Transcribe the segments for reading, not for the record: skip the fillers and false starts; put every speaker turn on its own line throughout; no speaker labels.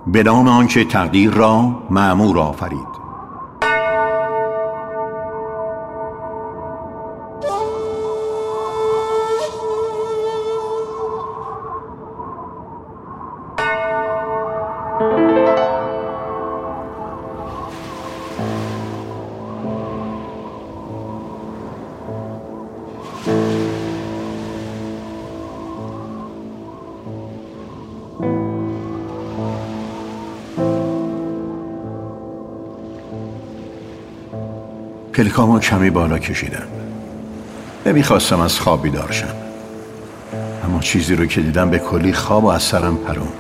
به نام آنکه تقدیر را مأمور آفرید. پلکامو کمی بالا کشیدم. نمیخواستم از خواب بیدار شم، اما چیزی رو که دیدم به کلی خواب و از سرم پروند.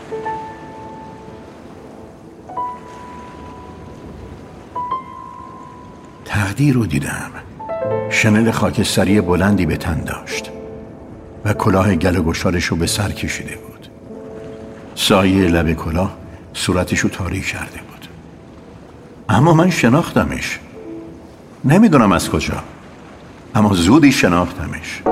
تقدیر رو دیدم. شنل خاکستری بلندی به تن داشت و کلاه گل و گشادش رو به سر کشیده بود. سایه لب کلاه صورتش رو تاریک کرده بود، اما من شناختمش. نمیدونم از کجا، اما زودی شناختمش.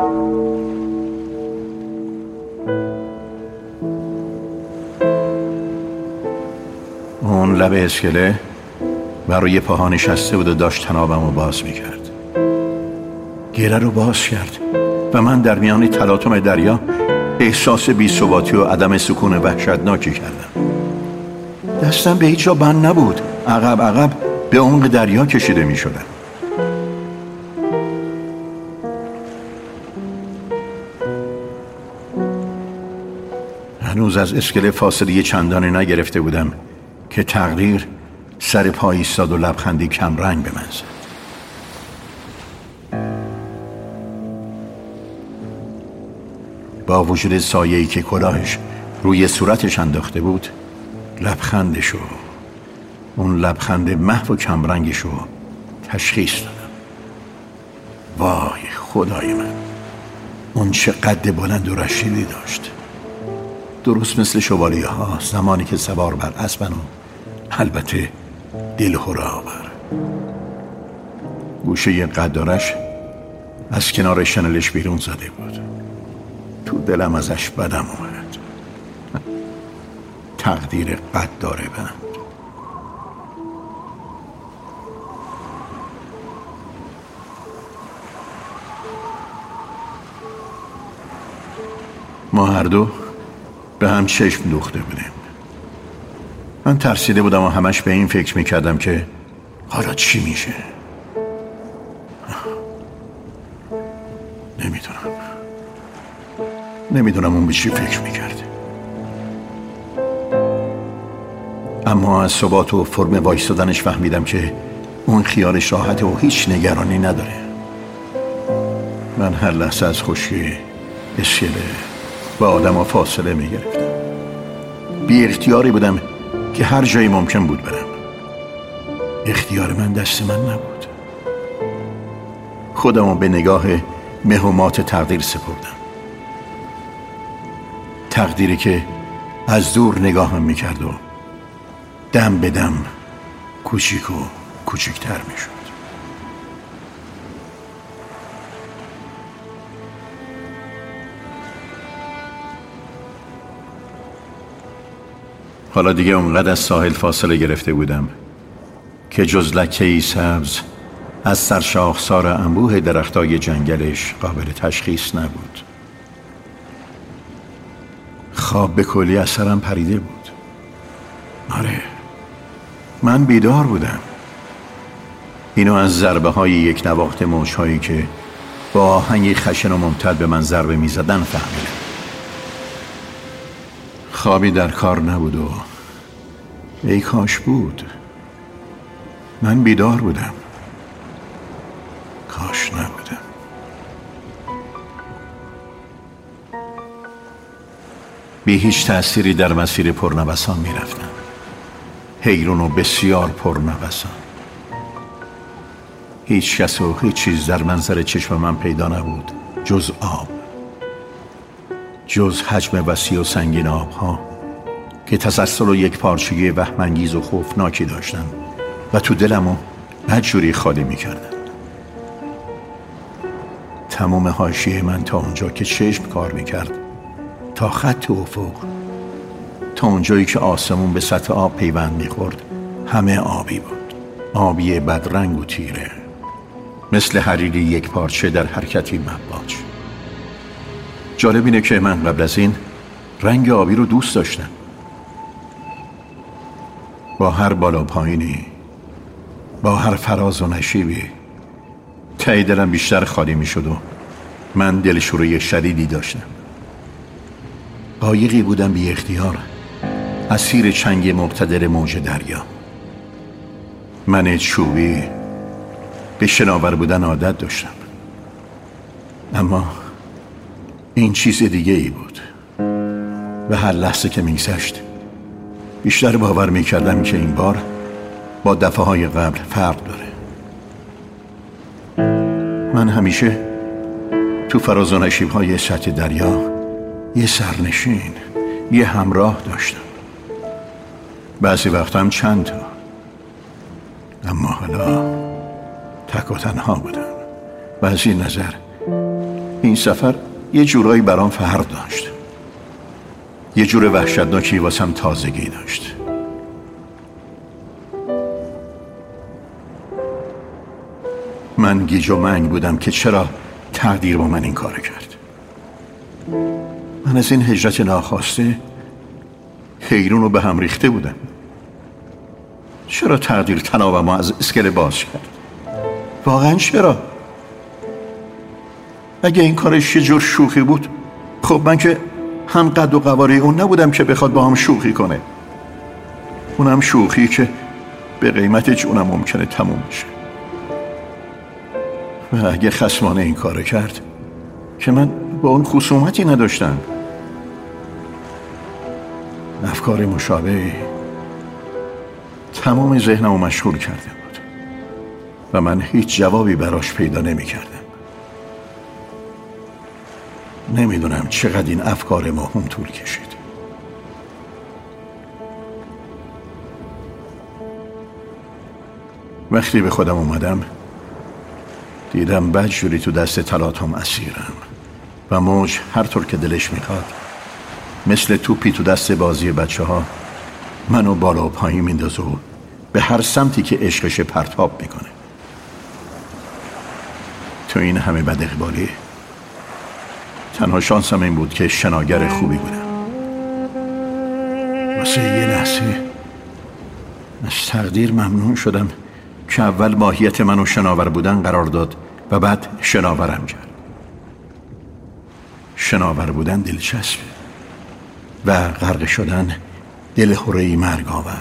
اون لب اسکله بر روی پاها نشسته بود و داشت تنابم رو باز میکرد. گره رو باز کرد و من در میان تلاطم دریا احساس بی‌ثباتی و عدم سکون وحشتناکی کردم. دستم به هیچ جا بند نبود. عقب به عمق دریا کشیده میشدم. هنوز از اسکله فاصله چندانی نگرفته بودم که تقدیر سر پا ایستاد و لبخندی کمرنگ به من زد. با وجود سایه‌ای که کلاهش روی صورتش انداخته بود، لبخندشو، اون لبخند محو و کمرنگشو تشخیص دادم. وای خدای من، اون چه قد بلند و رشیدی داشت، درست مثل شوالیه ها زمانی که سوار بر اسبن و البته دلهره آور. گوشه قدارش از کنار شنلش بیرون زده بود. تو دلم ازش بدم اومد. تقدیر قداره بند. ما هر دو به هم چشم دوخته بودیم. من ترسیده بودم و همش به این فکر میکردم که حالا چی میشه. نمیدونم اون به چی فکر میکرد، اما از ثبات و فرم وایستادنش فهمیدم که اون خیالش راحته و هیچ نگرانی نداره. من هر لحظه از خشکی اسکله با آدم ها فاصله میگرفتم. بی اختیاری بودم که هر جایی ممکن بود برم. اختیار من دست من نبود. خودمو به نگاه مهمات تقدیر سپردم. تقدیری که از دور نگاهم میکرد و دم به دم کوچیک و کوچیکتر میشد. حالا دیگه اونقدر از ساحل فاصله گرفته بودم که جز لکه‌ای سبز از سرشاخسار انبوه درختای جنگلش قابل تشخیص نبود. خواب به کلی از سرم پریده بود. آره، من بیدار بودم. اینو از ضربه های یک نواخت موجهایی که با آهنگی خشن و ممتد به من ضربه می زدن فهمیدم. خوابی در کار نبود و ای کاش بود. من بیدار بودم. کاش نبودم. بی هیچ تأثیری در مسیر پرنوسان می رفتم. حیران و بسیار پرنوسان. هیچ کس و هیچ چیز در منظر چشم من پیدا نبود جز آب، جز حجم وسیع و سنگین آبها که تسلسل و یک پارچگی وهم‌انگیز و خوفناکی داشتن و تو دلمو بدجوری خالی می کردن. تمام حاشیه من تا اونجا که چشم کار می کرد، تا خط افق، تا اونجایی که آسمون به سطح آب پیوند میخورد همه آبی بود، آبی بدرنگ و تیره، مثل حریری یک پارچه در حرکتی مواج. جالب اینه که من قبل از این رنگ آبی رو دوست داشتم. با هر بالا پایینی، با هر فراز و نشیبی، ته دلم بیشتر خالی می شد و من دلشوره شدیدی داشتم. قایقی بودم بی اختیار، اسیر چنگ مقتدر موج دریا. من چوبی به شناور بودن عادت داشتم، اما این چیز دیگه ای بود و هر لحظه که میگذشت بیشتر باور میکردم که این بار با دفعه‌های قبل فرق داره. من همیشه تو فراز و نشیب‌های سطح دریا یه سرنشین، یه همراه داشتم، بعضی وقت هم چند تا، اما حالا تک و تنها بودم و از این نظر این سفر یه جورایی برام فرق داشت، یه جور وحشتناکی واسم تازگی داشت. من گیج و منگ بودم که چرا تقدیر با من این کار کرد. من از این هجرت ناخواسته حیرون رو به هم ریخته بودم. چرا تقدیر تنابم از اسکله باز کرد؟ واقعا چرا؟ اگه این کارش یه جور شوخی بود، خب من که هم قد و قواره اون نبودم که بخواد با هم شوخی کنه. اونم شوخی که به قیمت جونم ممکنه تموم بشه. و اگه خصمانه این کار کرد که من با اون خصومتی نداشتم. افکار مشابهی تمام ذهنمو مشغول کرده بود و من هیچ جوابی براش پیدا نمی کردم. نمیدونم چقدر این افکار موهوم طول کشید. وقتی به خودم اومدم دیدم بدجوری تو دست تلاطم اسیرم و موج هر طور که دلش میخواد مثل توپی تو دست بازی بچه ها منو بالا و پایین میندازه و به هر سمتی که عشقش پرتاب میکنه. تو این همه بد اقبالی تنها شانسم این بود که شناگر خوبی بودم. واسه یه لحظه از تقدیر ممنون شدم که اول ماهیت منو شناور بودن قرار داد و بعد شناورم کرد. شناور بودن دلچسبه و غرق شدن دلهره‌ای مرگاور.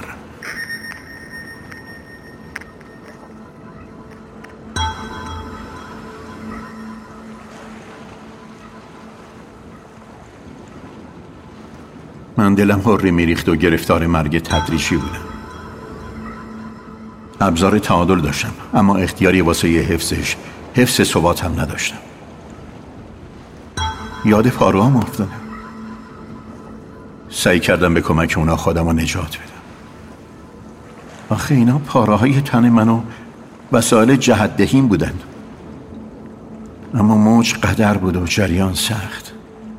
من دلم هری میریخت و گرفتار مرگ تدریجی بودم. ابزار تعادل داشتم اما اختیاری واسه حفظ ثباتم نداشتم. یاد پاروام افتادم. سعی کردم به کمک اونا خودم رو نجات بدم. آخه اینا پاراهای تن منو وسایل جهت‌دهیم بودن، اما موج قدر بود و جریان سخت.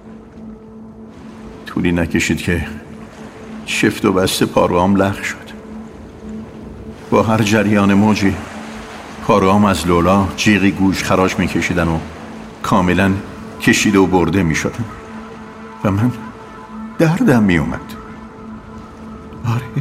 طولی نکشید که شفت و بسته پاروام لغو شد. با هر جریان موجی پاروام از لولا جیغی گوش خراش میکشیدن و کاملا کشیده و برده میشدن و من دردم میومد. آره،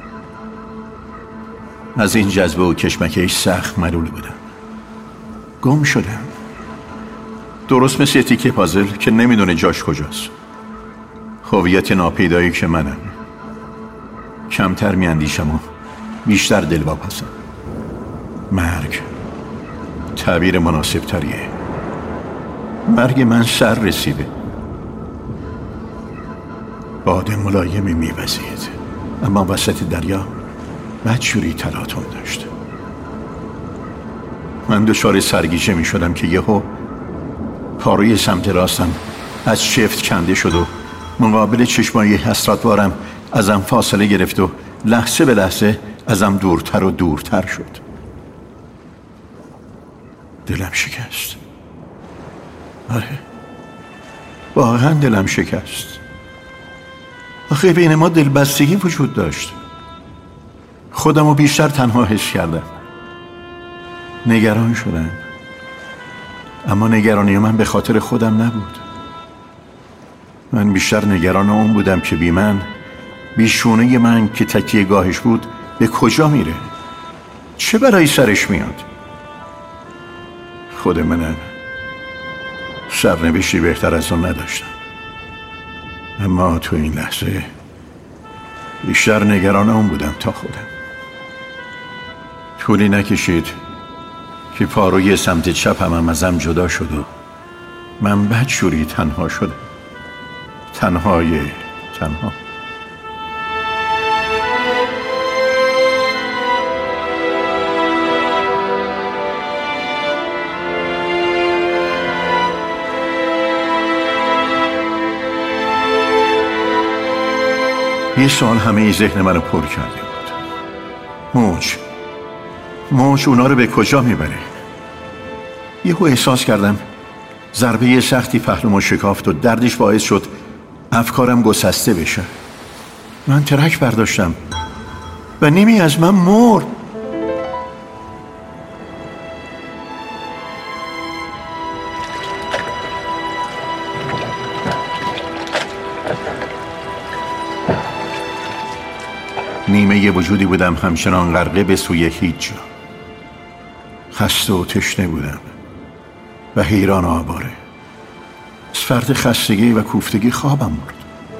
از این جذبه و کشمکش سخت ملول بودم. گم شدم، درست مثل یه تیکه پازل که نمیدونه جاش کجاست. هویت ناپیدایی که منم. کمتر میاندیشم و بیشتر دلواپسم. مرگ تعبیر مناسب تریه. مرگ من سر رسیده. باد ملایمی میوزید اما وسط دریا بدجوری تلاطم داشت. من دچار سرگیجه میشدم که یهو پاروی سمت راستم از شفت کنده شد و مقابل چشمای حسرتوارم ازم فاصله گرفت و لحظه به لحظه ازم دورتر و دورتر شد. دلم شکست. آره، واقعا دلم شکست. آخه بین ما دلبستگی وجود داشت. خودمو بیشتر تنها حس کردم. نگران شدم، اما نگرانی من به خاطر خودم نبود. من بیشتر نگران اون بودم که بی من، بی شونه من که تکیه گاهش بود، به کجا میره؟ چه برای سرش میاد؟ خود منم سرنوشتی بهتر از اون نداشتم، اما تو این لحظه بیشتر نگران اون بودم تا خودم. طولی نکشید که پاروی سمت چپم ازم جدا شد و من بدجوری تنها شدم. تنها. یه سوال همه ذهن منو پر کرده بود. موج اونا رو به کجا میبره؟ یهو احساس کردم ضربه سختی پهلومو شکافت و دردش باعث شد افکارم گسسته بشه. من ترک برداشتم و نیمی از من مرد. نیمه یه وجودی بودم همچنان غرقه به سوی هیچ جا. خسته و تشنه بودم و حیران و آواره. از فرط خستگی و کوفتگی خوابم برد.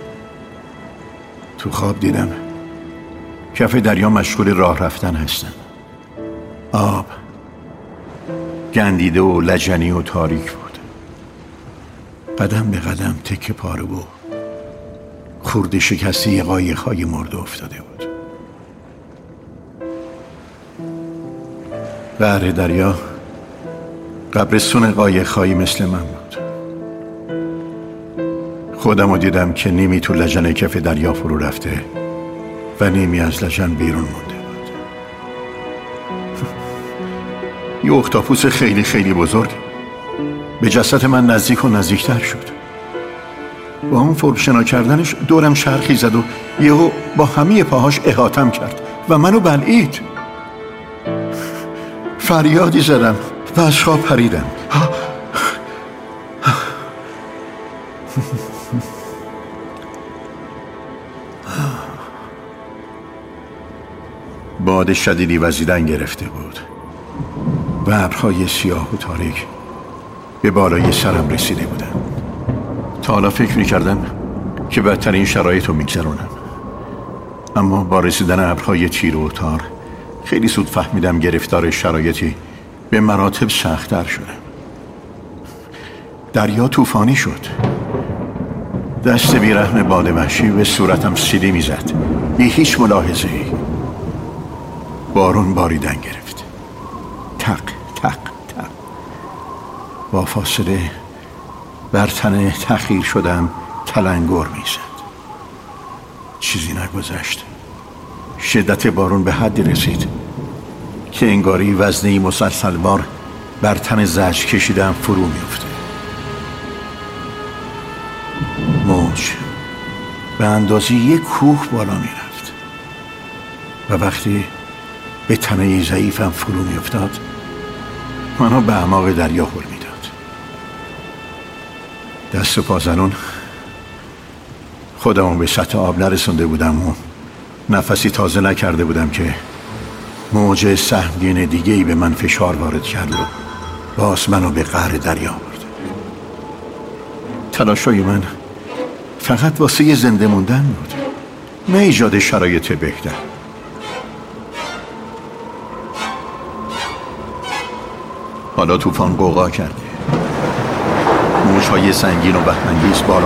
تو خواب دیدم کف دریا مشغول راه رفتن هستم. آب گندیده و لجنی و تاریک بود. قدم به قدم تکه پاره و خورده شکسته قایق‌های مرده افتاده بود. قعر دریا قبرستون قایق‌هایی مثل من بود. خودمو دیدم که نیمی تو لجن کف دریا فرو رفته و نیمی از لجن بیرون مونده بود. یه اختاپوس خیلی خیلی بزرگ به جسد من نزدیک و نزدیکتر شد. با اون فرشنا کردنش دورم چرخی زد و یهو با همه پاهاش احاطم کرد و منو بلعید. فریادی زدم و از خواب پریدم. باد شدیدی وزیدن گرفته بود و ابرهای سیاه و تاریک به بالای سرم رسیده بودن. تا حالا فکر می‌کردم که بدترین شرایط رو می‌گذرونم، اما با رسیدن ابرهای تیره و تار خیلی زود فهمیدم گرفتار شرایطی به مراتب سخت‌تر شدم. دریا طوفانی شد. دست بیرحم باد وحشی به صورتم سیلی می‌زد بی هیچ ملاحظه‌ای. بارون باریدن گرفت. تق تق تق. با فاصله بر تن تخیر شدم تلنگر می‌زد. چیزی نگذشت. شدت بارون به حدی رسید که انگاری وزنی مسلسلوار بر تن زجر کشیدم فرو می‌افته. موج به اندازه یک کوه بالا می‌رفت و وقتی به تنه ضعیفم فرو می‌افتاد منو به اعماق دریا هل می‌داد. دست و پازنون خودمو به سطح آب نرسونده بودم و نفسی تازه نکرده بودم که موج سهمگین دیگه‌ای به من فشار وارد کرد و باز منو به قعر دریا برد. تلاشای من فقط واسه زنده موندن بود، نه ایجاد شرایط بهتر. حالا طوفان غوغا کرده. موج‌های سنگین و بهمنگیز بالا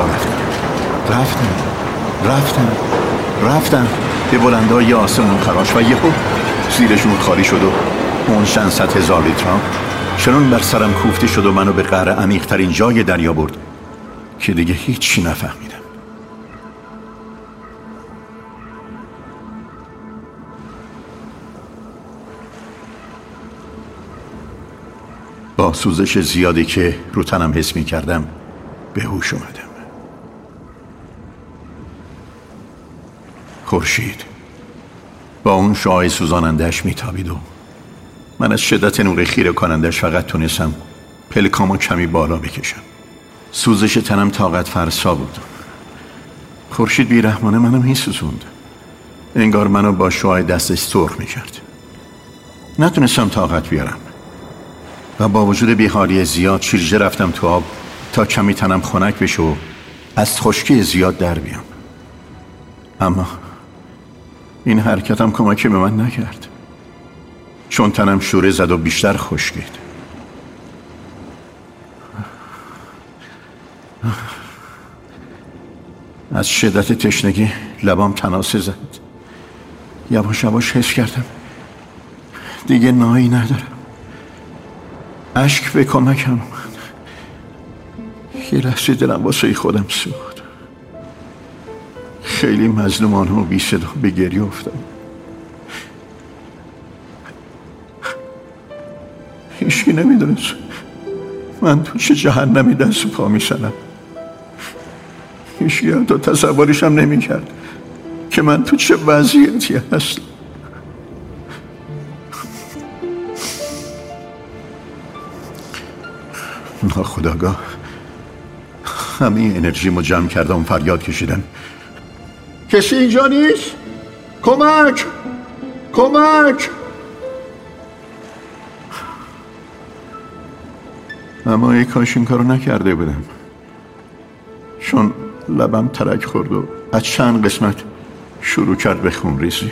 رفتن به بلندای آسمون خراش و یهو زیرشون خالی شد و اون چند صد هزار لیترام چنان بر سرم کوفته شد و منو به قعر عمیق‌ترین جای دریا برد که دیگه هیچی نفهمیدم. با سوزش زیادی که رو تنم حس می کردم به هوش اومدم. خورشید با اون شعاع سوزاننده‌اش میتابید و من از شدت نور خیره کنندش فقط تونستم پلکامو کمی بالا بکشم. سوزش تنم طاقت فرسا بود. خورشید بیرحمانه منو میسوزوند، انگار منو با شعاع دستش سرخ میکرد. نتونستم طاقت بیارم و با وجود بیحالی زیاد شیرجه رفتم تو آب تا کمی تنم خنک بشه و از خشکی زیاد در بیام. اما این حرکتم کمکی به من نکرد، چون تنم شوره زد و بیشتر خشکید. از شدت تشنگی لبام تناسه زد. یواش یواش حس کردم دیگه نایی ندارم. اشک به کمکم اومد. یه لحظه دلم واسه خودم سوخت. خیلی مظلومانه و بی صدا به گریه افتادم. هیچکی نمیدونست من تو چه جهنمی دست و پا میزنم. هیچکی حتی تصورشم نمیکرد که من تو چه وضعیتی هستم. ناخودآگاه همه انرژیمو جمع کردم، فریاد کشیدم کسی اینجا نیست؟ کمک! کمک! اما ای کاش این کارو نکرده بودم، چون لبم ترک خورد و از چند قسمت شروع کرد به خونریزی.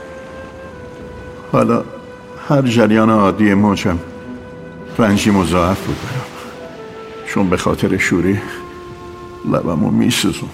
حالا هر جریان عادی موجم رنجی مضاعف بود برام، چون به خاطر شوری لبمو میسوزوند.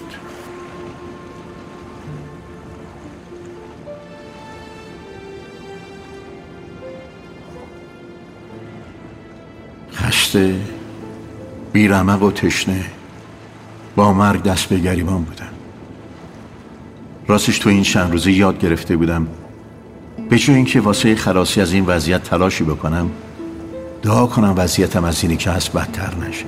خسته، بیرمق و تشنه، با مرگ دست به گریبان بودم. راستش تو این چند روزه یاد گرفته بودم به جای اینکه واسه خلاصی از این وضعیت تلاشی بکنم، دعا کنم وضعیتم از اینی که هست بدتر نشه.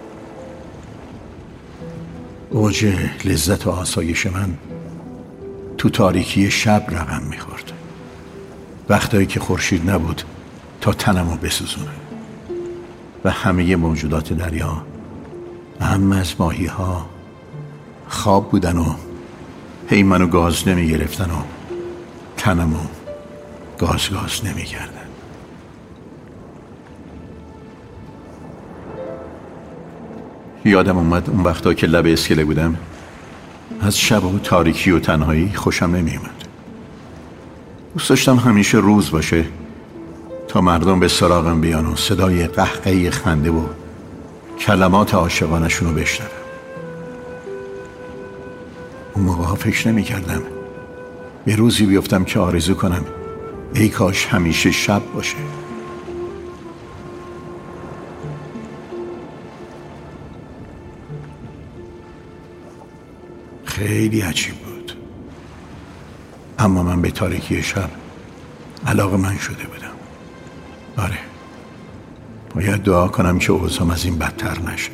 اوج لذت و آسایش من تو تاریکی شب رقم میخورد، وقتایی که خورشید نبود تا تنمو بسوزونه و همه موجودات دریا، هم از ماهی ها، خواب بودن و هی منو گاز نمی گرفتن و تنمو گاز نمی کردن. یادم اومد اون وقتا که لب اسکله بودم از شب و تاریکی و تنهایی خوشم نمی اومد. دوست داشتم همیشه روز باشه تا مردم به سراغم بیان و صدای قهقهی خنده و کلمات عاشقانشون رو بشنوم. اون موقع ها فکر نمی کردم به روزی بیفتم که آرزو کنم ای کاش همیشه شب باشه. خیلی عجیب بود، اما من به تاریکی شب علاقه‌مند شده بودم. آره، باید دعا کنم که اوضاعم از این بدتر نشه.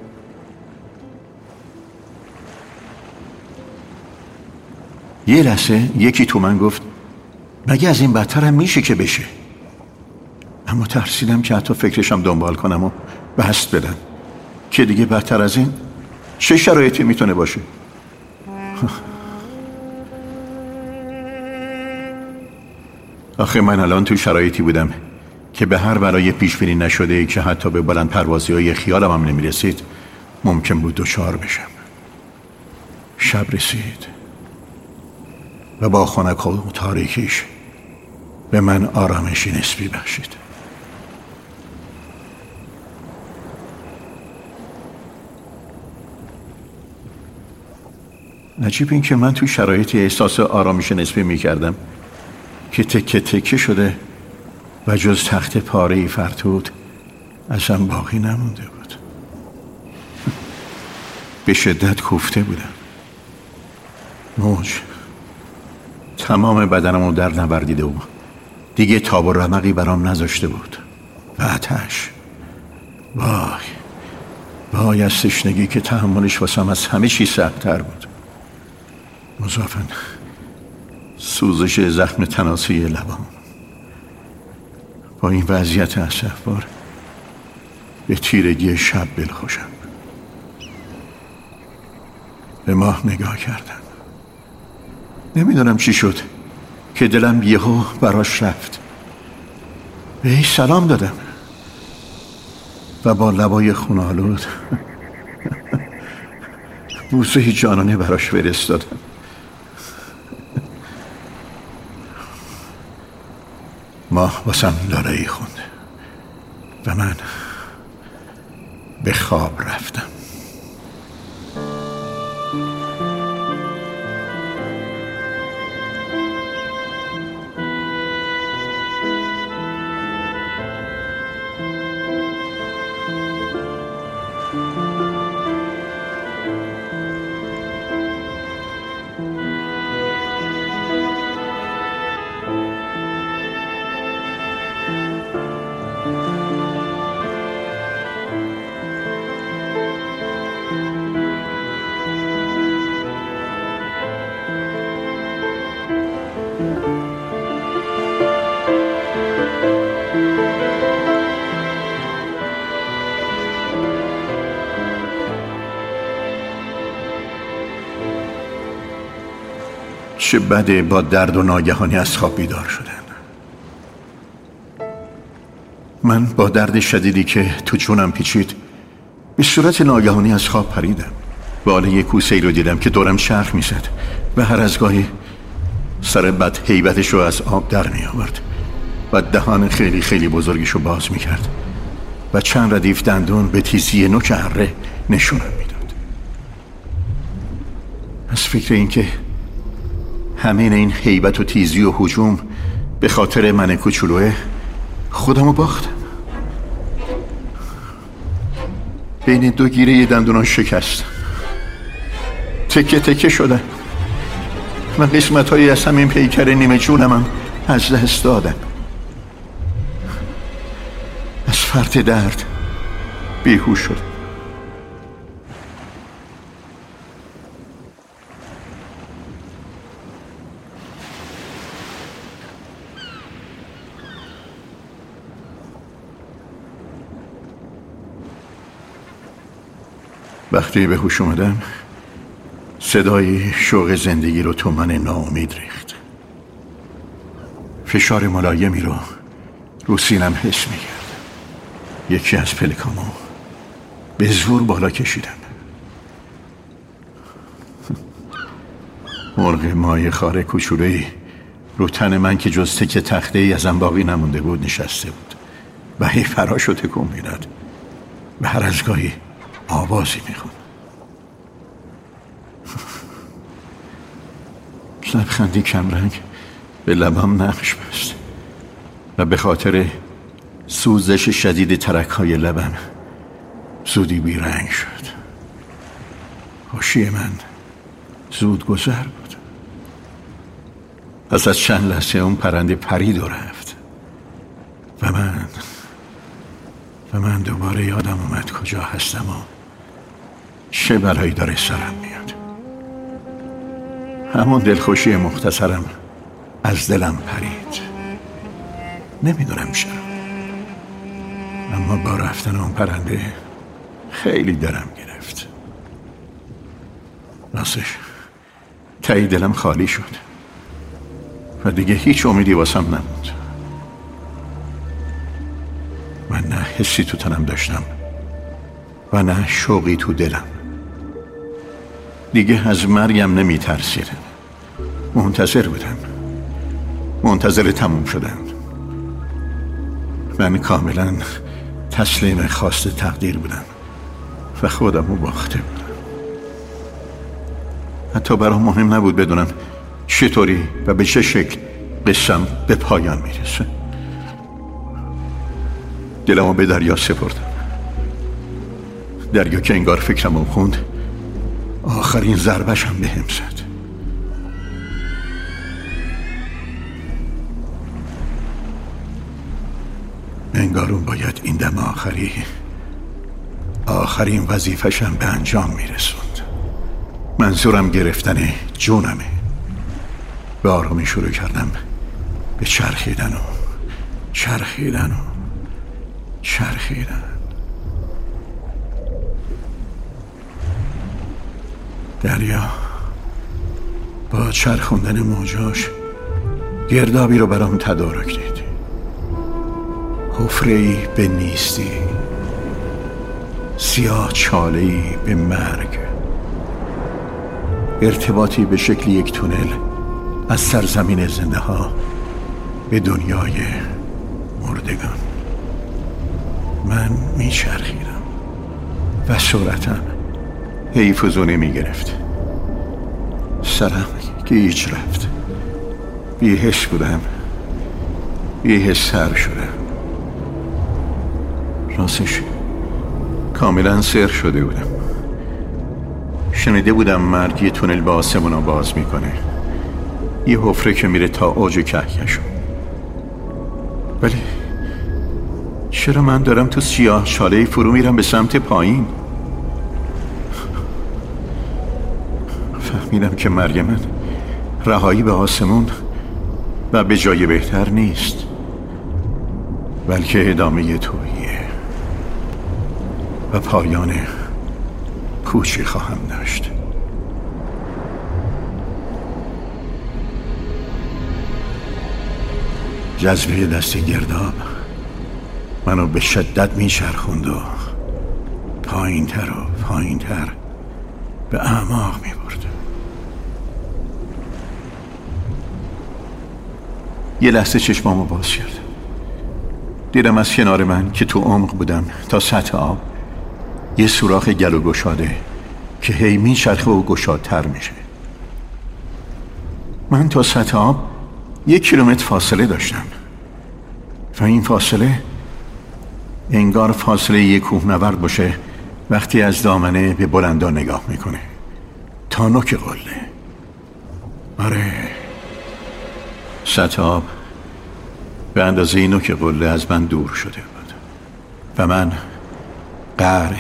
یه لحظه یکی تو من گفت مگه از این بدتر هم میشه که بشه؟ اما ترسیدم که حتی فکرشم دنبال کنم و بست بدم که دیگه بدتر از این چه شرایطی میتونه باشه. آخه من الان تو شرایطی بودم که به هر برای پیش بینی نشده که حتی به بلند پروازی های خیالم هم نمیرسید ممکن بود دچار بشم. شب رسید و با خنک و تاریکیش به من آرامشی نسبی بخشید. عجیب این که من تو شرایطی احساس آرامش نسبی میکردم که تکه تکه شده و جز تخت پاره‌ای فرتود ازم باقی نمونده بود. به شدت کوفته بودم. موج تمام بدنمو در نوردیده و دیگه تاب و رمقی برام نذاشته بود. و آتش، وای از تشنگی که تحملش واسم از همه چیز سخت‌تر بود. مضافاً سوزش زخم تناسلی لبام. با این وضعیت اسفبار به تیرگی شب دلخوشم. به ماه نگاه کردم. نمیدونم چی شد که دلم یهو براش رفت. بهش سلام دادم و با لبای خون‌آلود بوسه جانانه براش فرستادم. ماه واسم لالایی خوند و من به خواب رفتم. چه بده با درد و ناگهانی از خواب بیدار شدن. من با درد شدیدی که تو چونم پیچید به صورت ناگهانی از خواب پریدم. بالا کوسه‌ای رو دیدم که دورم چرخ میزد و هر از گاهی سر بد هیبتش رو از آب در می آورد و دهان خیلی خیلی بزرگش رو باز می کرد و چند ردیف دندون به تیزی نوک اره نشونم می داد. از فکر این که همین این هیبت و تیزی و هجوم به خاطر من کوچولوه خودمو باختم. بین دو گیره دندونان شکست، تکه تکه شدم و قسمت‌هایی از همین پیکر نیمه جونم از دست دادم. از فرط درد بیهوش شدم. وقتی به هوش اومدم صدای شوق زندگی رو تو من ناامید ریخت. فشار ملایمی رو سینم حس می‌کردم. یکی از پلکامو به زور بالا کشیدم. مرغ ماهی خاره کوچولویی رو تن من که جز تکه تخته‌ای ازم باقی نمونده بود نشسته بود و هی فراشو تکون میداد و هر از گاهی آوازی میخوند. لبخندی کمرنگ به لبم نقش بست و به خاطر سوزش شدید ترک‌های لبم زودی بیرنگ شد. خوشی من زود گذر بود. پس از چند لحظه اون پرنده پرید و رفت و من دوباره یادم اومد کجا هستم و چه بلایی داره سرم میاد. همون دلخوشی مختصرم از دلم پرید. نمیدونم چرا، اما با رفتن اون پرنده خیلی دلم گرفت. راستش ته دلم خالی شد و دیگه هیچ امیدی واسم نموند. من نه حسی تو تنم داشتم و نه شوقی تو دلم. دیگه از مرگم نمی ترسیدم. منتظر بودم، منتظر تموم شدن. من کاملا تسلیم خواست تقدیر بودم و خودمو باخته بودم. حتی برام مهم نبود بدونم چطوری و به چه شکل قصم به پایان میرسه. دلمو به دریا سپردم. دریا که انگار فکرمو خوند آخرین ضربشم به هم زد. انگار اون باید این دم آخرین وظیفه‌شم به انجام میرسوند. منظورم گرفتن جونمه. به آرامی شروع کردم به چرخیدن دریا با چرخوندن موجاش گردابی رو برام تدارک دید، حفره‌ای به نیستی، سیاه چاله‌ای به مرگ، ارتباطی به شکل یک تونل از سرزمین زنده ها به دنیای مردگان. من میچرخیدم و سرعتم هی فزونه میگرفت. سرم گیج رفت، بی‌حس بودم، بی‌حس‌تر شدم. راستش کاملا سر شده بودم. شنیده بودم مرگ یه تونل به آسمونا باز میکنه، یه حفره که میره تا اوج کهکشان. ولی چرا من دارم تو سیاه چاله‌ای فرو میرم به سمت پایین؟ فهمیدم که مرگ من رهایی به آسمون و به جای بهتر نیست، بلکه ادامه توییه و پایان کوچی خواهم داشت. جذبه دست گرداب منو به شدت میچرخوند و پایین‌تر و پایین‌تر به اعماق میبرد. یه لحظه چشمامو باز کرد. دیدم از کنار من که تو عمق بودم تا سطح آب یه سوراخ گلو گشاده که هی میچرخه و گشادتر میشه. من تا سطح آب 1 کیلومتر فاصله داشتم و این فاصله انگار فاصله یک کوهنورد باشه وقتی از دامنه به بلندا نگاه میکنه تا نوک قله. آره، سطح آب به اندازه نوک قله از من دور شده بود و من قعر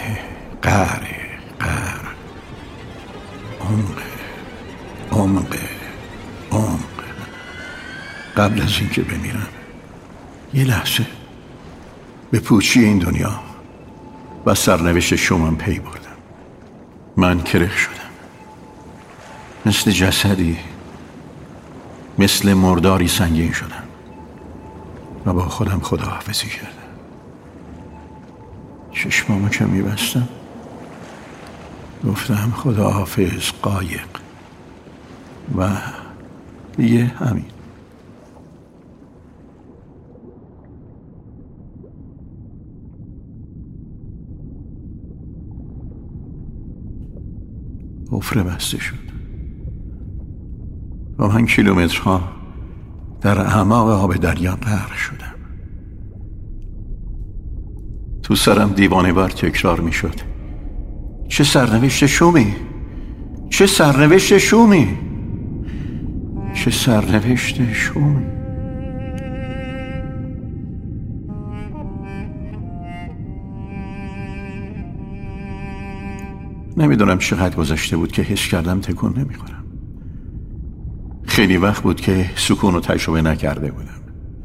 عمق قبل از اینکه بمیرم یه لحظه به پوچی این دنیا و سرنوشت شومم پی بردم. من کرخ شدم، مثل جسدی، مثل مرداری سنگین شدم و با خودم خداحافظی کردم. چشمامو که میبستم گفتم خداحافظ قایق و دیگه همین. حفره بسته شد و من کیلومترها در اعماق آب دریا غرق شدم. تو سرم دیوانه وار تکرار می شد چه سرنوشت شومی، چه سرنوشت شومی، چه سرنوشت شومی. نمیدونم چقدر گذشته بود که حس کردم تکون نمیخورم. خیلی وقت بود که سکون رو تجربه نکرده بودم.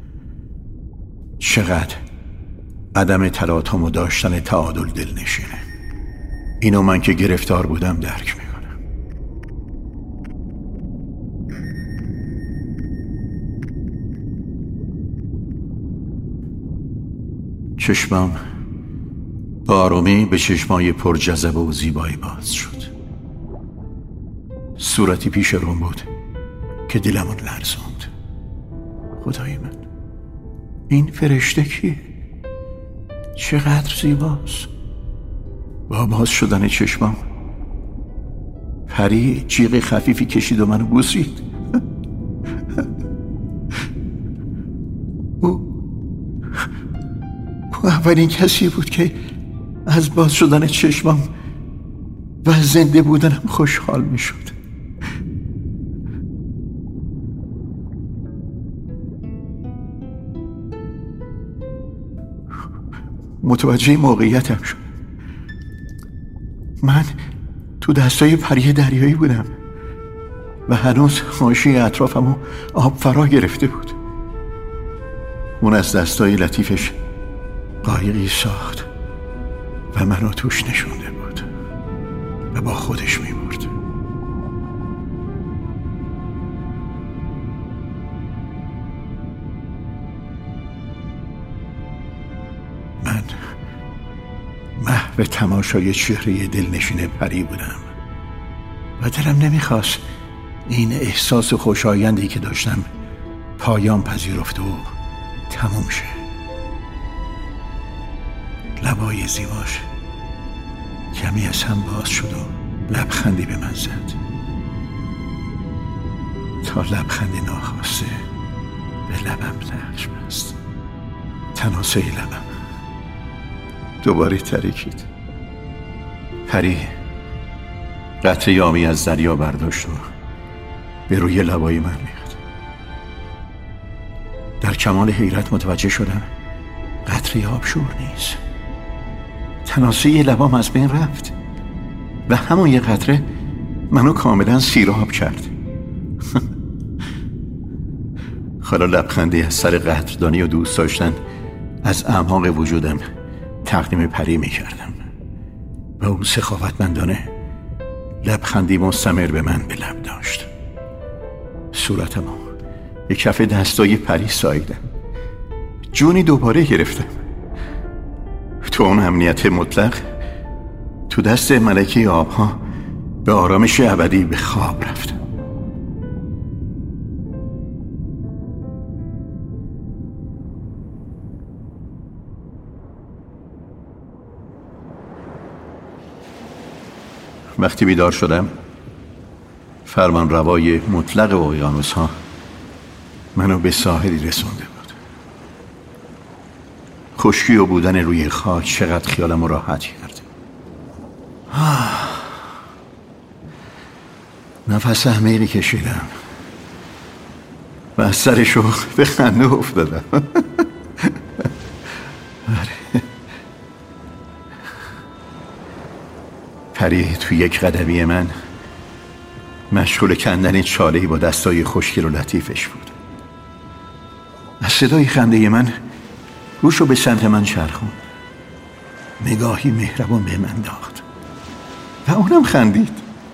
چقدر عدم تلاطم و داشتن تعادل دلنشینه. اینو من که گرفتار بودم درک میکنم. چشمم با آرومی به چشمای پر جذبه و زیبایی باز شد. صورتی پیش روم بود که دلمو لرزوند. خدای من، این فرشته کیه؟ چقدر زیباست. با باز شدن چشمام پری جیغ خفیفی کشید و منو بوسید. او اولین کسی بود که از باز شدن چشمام و زنده بودنم خوشحال می شد. متوجه موقعیتم شد. من تو دستای پری دریایی بودم. و هنوز حاشیه اطرافمو آب فرا گرفته بود. اون از دستای لطیفش قایقی ساخت و منو توش نشونده بود و با خودش میبرد. من محو تماشای چهره دلنشین پری بودم و دلم نمیخواست این احساس خوشایندی که داشتم پایان پذیرفت و تموم شه. لبای زیباش کمی از هم باز شد و لبخندی به من زد، تا لبخندی ناخواسته به لبم نقش بست. تناسه لبم دوباره ترکید. پری قطره آبی از دریا برداشت و به روی لبای من ریخت. در کمال حیرت متوجه شدم قطره آب شور نیست. تناسه لبام از بین رفت و همون یه قطره منو کاملا سیراب کرد. حالا لبخندی از سر قدردانی و دوست داشتن از اعماق وجودم تقدیم پری می کردم و اون سخاوتمندانه لبخندی مستمر به من به لب داشت. صورتمو به کف دستای پری ساییدم. جونی دوباره گرفتم. تو اون امنیت مطلق تو دست ملکه آبها به آرامش ابدی به خواب رفتم. وقتی بیدار شدم فرمان روای مطلق اقیانوس ها منو به ساحلی رسونده بود. خشکی و بودن روی خاک چقدر خیالم رو راحت کرد. نفس عمیقی کشیدم و از سر شوق به خنده افتادم. پری تو یک قدمی من مشغول کندن چاله‌ای با دستای خشکی و لطیفش بود. از صدای خنده من روشو به سمت من چرخوند. نگاهی مهربان به من انداخت و اونم خندید.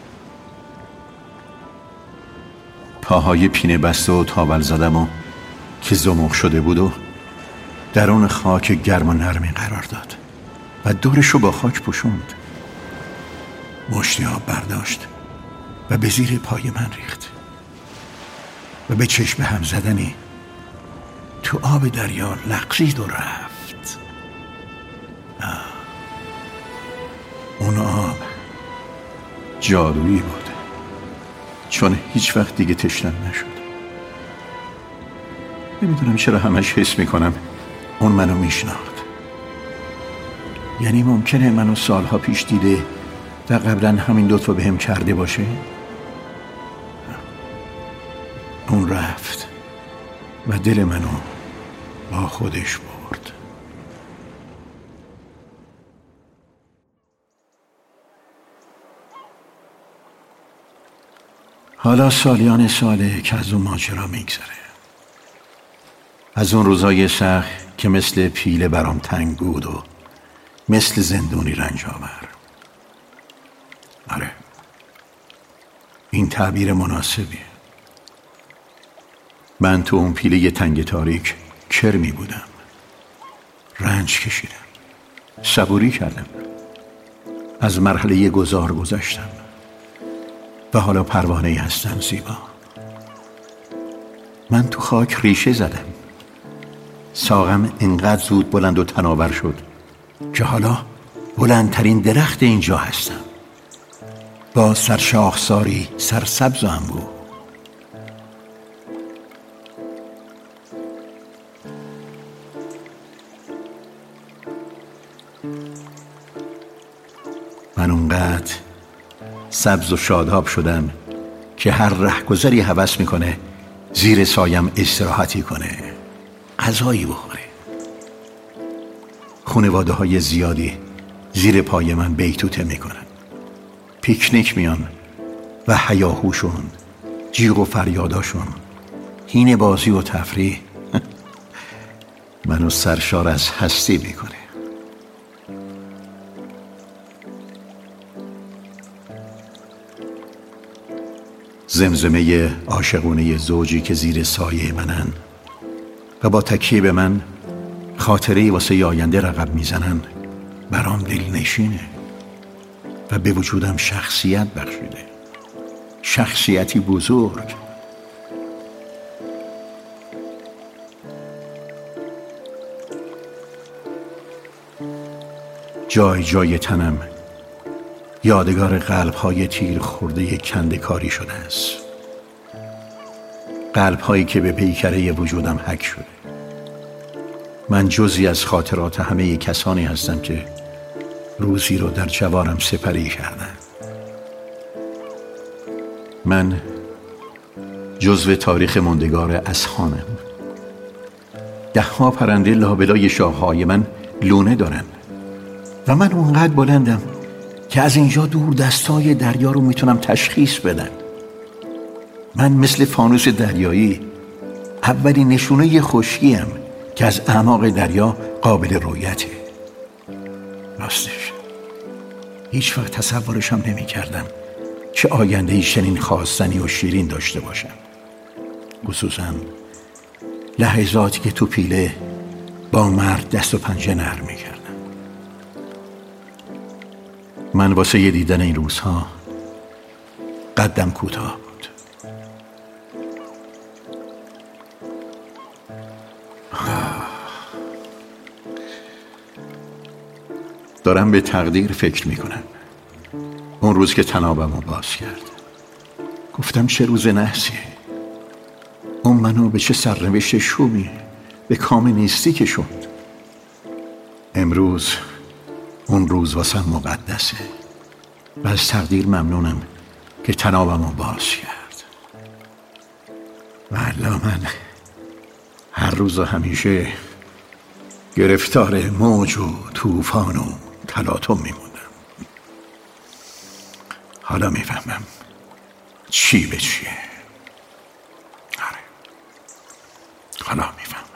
پاهای پینه بسته و تاول زدم و که زمخ شده بود و درون خاک گرم و نرمی قرار داد و دورشو با خاک پوشوند. مشتی آب برداشت و به زیر پای من ریخت و به چشم هم زدنی تو آب دریا لغزید و رفت. اون آب جادویی بود، چون هیچ وقت دیگه تشنم نشد. نمیدونم چرا همش حس میکنم اون منو میشناخت. یعنی ممکنه منو سالها پیش دیده و قبلا همین لطفو بهم کرده باشه. اون رفت و دل منو با خودش برد. حالا سالیان ساله که از اون ماجرا میگذره، از اون روزای سخت که مثل پیله برام تنگ بود و مثل زندونی رنج آور. آره، این تعبیر مناسبیه. من تو اون پیله تنگ تاریک کرمی بودم. رنج کشیدم، صبوری کردم، از مرحله گذار گذشتم و حالا پروانه‌ای هستم زیبا. من تو خاک ریشه زدم. ساقم انقدر زود بلند و تناور شد که حالا بلندترین درخت اینجا هستم، با سرشاخساری سرسبز و انبوه. من اونقدر سبز و شاداب شدم که هر رهگذری هوس میکنه زیر سایم استراحتی کنه، غذایی بخوره. خانواده های زیادی زیر پای من بیتوته میکنن، پیکنیک میان و هیاهوشون جیغ و فریاداشون، هین بازی و تفریح منو سرشار از هستی میکنه. زمزمه عاشقونه زوجی که زیر سایه منن و با تکیه به من خاطره‌ای واسه آینده رقم میزنن برام دلنشینه و به وجودم شخصیت بخشیده، شخصیتی بزرگ. جای جای تنم یادگار قلب‌های تیر خورده کنده‌کاری شده است، قلب‌هایی که به پیکره وجودم حک شده. من جزئی از خاطرات همه کسانی هستم که روزی رو در جوانم سپری کردن. من جزو تاریخ ماندگار اذهانم. ده‌ها پرنده لابلای شاخه‌های من لونه دارن و من اونقدر بلندم که از اینجا دور دستای دریا رو میتونم تشخیص بدم. من مثل فانوس دریایی اولین نشونه خشکیم که از اعماق دریا قابل رؤیته. راستش هیچ وقت تصورشم نمی کردم که آینده‌ای چنین خواستنی و شیرین داشته باشم، خصوصا لحظاتی که تو پیله با مرد دست و پنجه نرم می کردم. من واسه دیدن این روزها قدم کوتاه بود. دارم به تقدیر فکر میکنم. اون روز که تنابمو باز کرد گفتم چه روز نحسیه. اون منو به چه سرنوشت شومی به کام نیستی که شد. امروز اون روز واسم مقدسه و از تقدیر ممنونم که تنابمو باز کرد. والا من هر روز و همیشه گرفتار موج و طوفان و تلاطم میموندم. حالا میفهمم چی به چیه. آره، حالا میفهمم.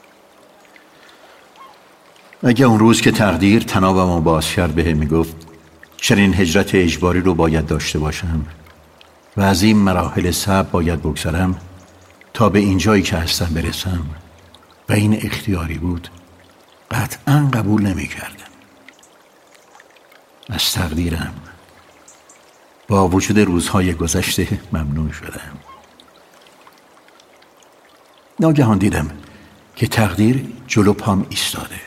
اگه اون روز که تقدیر تنابمو باز کرد بهم میگفت چنین هجرت اجباری رو باید داشته باشم و از این مراحل صعب باید بگذرم تا به اینجایی که هستم برسم و این اختیاری بود، قطعا قبول نمی کردم. از تقدیرم با وجود روزهای گذشته ممنون شدم. ناگهان دیدم که تقدیر جلو پام ایستاده.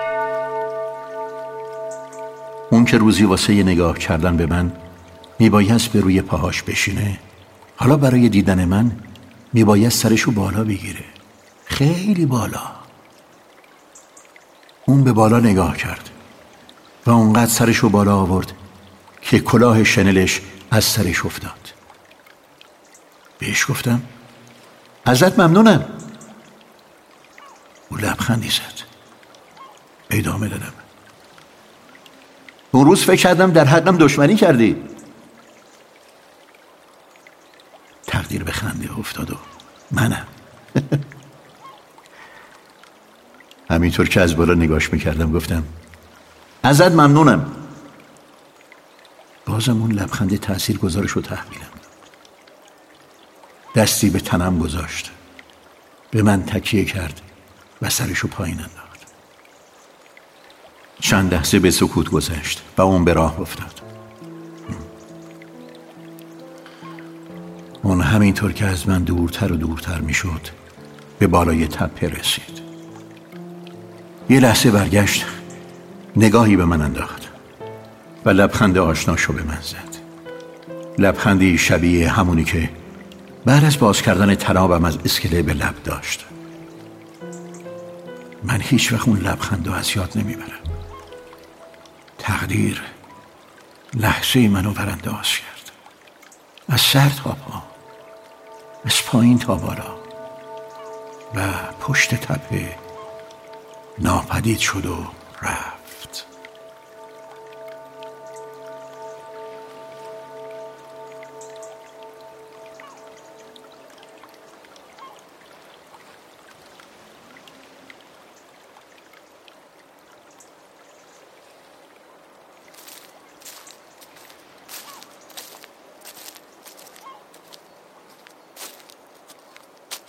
اون که روزی واسه نگاه کردن به من میبایست به روی پاهاش بشینه، حالا برای دیدن من میبایست سرشو بالا بگیره، خیلی بالا. اون به بالا نگاه کرد و اونقدر سرشو بالا آورد که کلاه شنلش از سرش افتاد. بهش گفتم ازت ممنونم. او لبخندی زد. ادامه دادم اون روز فکر کردم در حقم دشمنی کردی. تقدیر به خنده افتاد و منم همینطور که از بالا نگاش میکردم گفتم ازت ممنونم. بازم اون لبخند تأثیر گذارش رو تحویلم. دستی به تنم گذاشت، به من تکیه کرد و سرشو پایین انداخت. چند لحظه به سکوت گذشت و اون به راه افتاد. اون همینطور که از من دورتر و دورتر میشد به بالای تپه رسید. یه لحظه برگشت، نگاهی به من انداخت و لبخند آشناشو به من زد. لبخندی شبیه همونی که بعد از باز کردن تنابم از اسکله به لب داشت. من هیچ وقت اون لبخندو از یاد نمیبرم. تقدیر لحظه منو ورانداز کرد، از سر تا پا، از پایین تا بالا و پشت تپه ناپدید شد و رفت.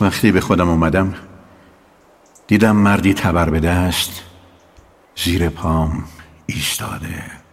وقتی به خودم اومدم دیدم مردی تبر به دست زیر پام ایستاده.